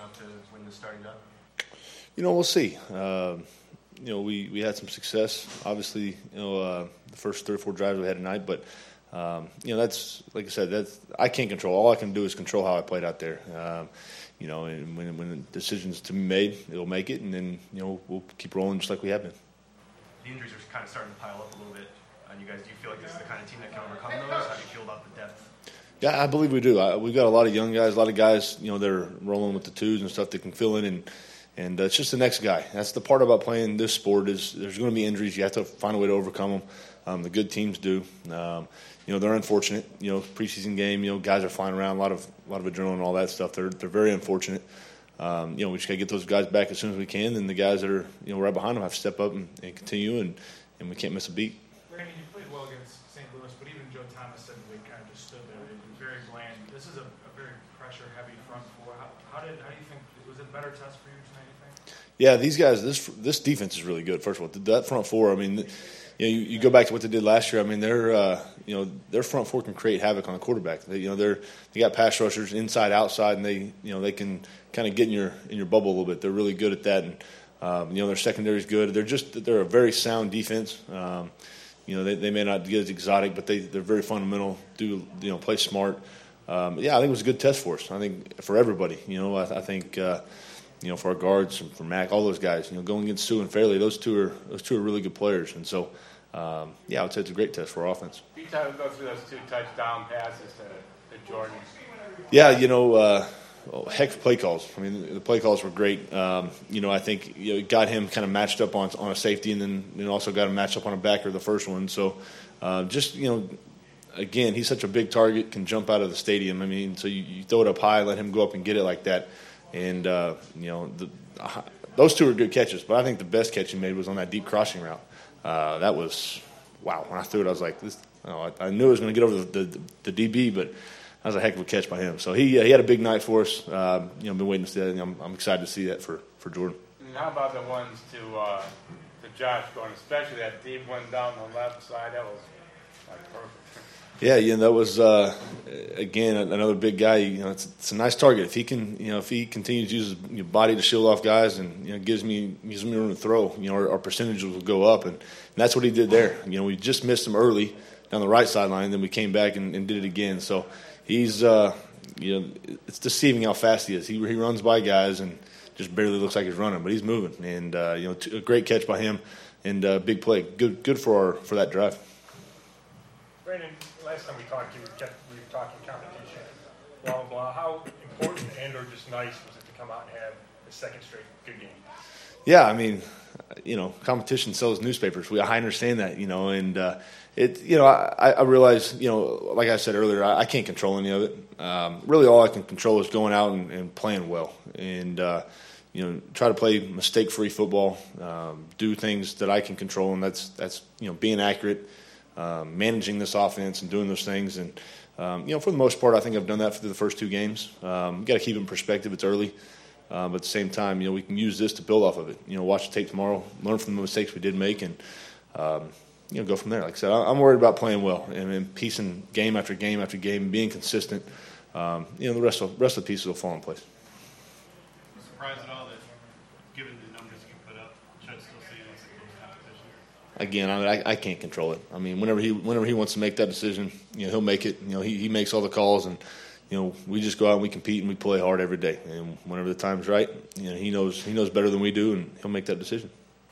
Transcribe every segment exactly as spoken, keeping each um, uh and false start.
enough to win the starting job? You know, we'll see. Uh, you know, we, we had some success. Obviously, you know, uh, the first three or four drives we had tonight, but um, you know, that's like I said, that's I can't control. All I can do is control how I played out there. Um, you know, and when when the decision's to be made, it'll make it, and then you know we'll keep rolling just like we have been. The injuries are kind of starting to pile up a little bit on you guys. Do you feel like this is the kind of team that can overcome those? How do you feel about the depth? Yeah, I believe we do. I, we've got a lot of young guys, a lot of guys, you know, they're rolling with the twos and stuff that can fill in, and and uh, it's just the next guy. That's the part about playing this sport is there's going to be injuries. You have to find a way to overcome them. Um, the good teams do. Um, you know, they're unfortunate. You know, preseason game, you know, guys are flying around, a lot of a lot of adrenaline and all that stuff. They're they're very unfortunate. Um, you know, we just got to get those guys back as soon as we can, and the guys that are, you know, right behind them have to step up and, and continue, and, and we can't miss a beat. Brandon, you played well against Saint Louis, but even Joe Thomas said they kind of just stood there. They were very bland. This is a, a very pressure-heavy front four. How, how did how do you think was it a better test for you tonight? You think? Yeah, these guys, this this defense is really good. First of all, that front four. I mean, you know, you, you go back to what they did last year. I mean, they're uh, you know their front four can create havoc on the quarterback. They, you know, they're they got pass rushers inside, outside, and they you know they can kind of get in your in your bubble a little bit. They're really good at that, and um, you know their secondary is good. They're just they're a very sound defense. Um, you know, they, they may not get as exotic, but they they're very fundamental. Do you know play smart? Um, yeah, I think it was a good test for us. I think for everybody. You know, I, I think. Uh, You know, for our guards, for Mac, all those guys, you know, going against Sue and Fairley, those two are those two are really good players, and so, um, yeah, I would say it's a great test for our offense. You time to go through those two touchdown passes to, to Jordan. Yeah, you know, uh, well, heck of play calls. I mean, the play calls were great. Um, you know, I think you know, it got him kind of matched up on on a safety, and then you know, also got him matched up on a backer the first one. So, uh, just you know, again, he's such a big target, can jump out of the stadium. I mean, so you, you throw it up high, let him go up and get it like that. And, uh, you know, the, uh, those two are good catches. But I think the best catch he made was on that deep crossing route. Uh, that was, wow. When I threw it, I was like, this, you know, I, I knew it was going to get over the, the, the D B, but that was a heck of a catch by him. So he uh, he had a big night for us. Uh, you know, been waiting to see that. And I'm, I'm excited to see that for, for Jordan. And how about the ones to, uh, to Josh Gordon, especially that deep one down the left side? That was like perfect. Yeah, you know, that was uh, again another big guy. You know, it's, it's a nice target. If he can, you know, if he continues to use his you know, body to shield off guys, and you know, gives me gives me room to throw, you know, our, our percentages will go up, and, and that's what he did there. You know, we just missed him early down the right sideline, and then we came back and, and did it again. So he's, uh, you know, it's deceiving how fast he is. He he runs by guys and just barely looks like he's running, but he's moving, and uh, you know, t- a great catch by him and uh, big play. Good good for our for that drive. Brandon, last time we talked, you were, kept, we were talking competition, blah, blah. How important and or just nice was it to come out and have a second straight good game? Yeah, I mean, you know, competition sells newspapers. We, I understand that, you know, and uh, it, you know, I, I realize, you know, like I said earlier, I, I can't control any of it. Um, really, all I can control is going out and, and playing well, and uh, you know, try to play mistake-free football, um, do things that I can control, and that's that's you know, being accurate. Um, managing this offense and doing those things, and um, you know, for the most part, I think I've done that for the first two games. Um, you got to keep it in perspective; it's early, uh, but at the same time, you know, we can use this to build off of it. You know, watch the tape tomorrow, learn from the mistakes we did make, and um, you know, go from there. Like I said, I'm worried about playing well and, and piecing game after game after game, being consistent. Um, you know, the rest of rest of the pieces will fall in place. Surprised at all that, given the numbers you put up, Chet still seeing it's a close competition? Again, I, mean, I I can't control it. I mean, whenever he whenever he wants to make that decision, you know, he'll make it. You know, he, he makes all the calls, and you know, we just go out and we compete and we play hard every day. And whenever the time's right, you know, he knows he knows better than we do, and he'll make that decision.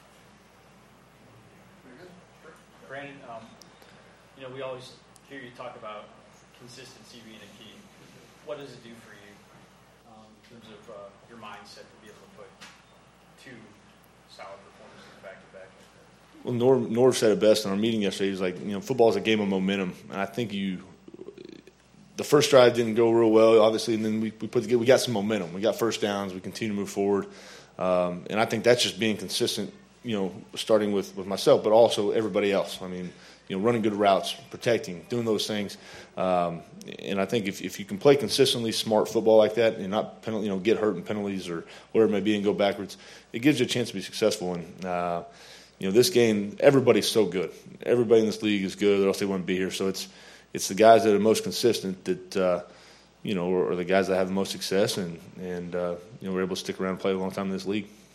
Brandon, um, you know, we always hear you talk about consistency being a key. What does it do for you um, in terms of uh, your mindset to be able to put two solid performances back to back? Well, Norv, Norv said it best in our meeting yesterday. He's like, you know, football is a game of momentum, and I think you. The first drive didn't go real well, obviously, and then we we put we got some momentum. We got first downs. We continue to move forward, um, and I think that's just being consistent. You know, starting with, with myself, but also everybody else. I mean, you know, running good routes, protecting, doing those things, um, and I think if if you can play consistently smart football like that, and not penalty, you know, get hurt in penalties or whatever it may be, and go backwards, it gives you a chance to be successful. And uh, you know, this game, everybody's so good. Everybody in this league is good, or else they wouldn't be here. So it's it's the guys that are most consistent that uh, you know, are, are the guys that have the most success, and and uh, you know, we're able to stick around and play a long time in this league.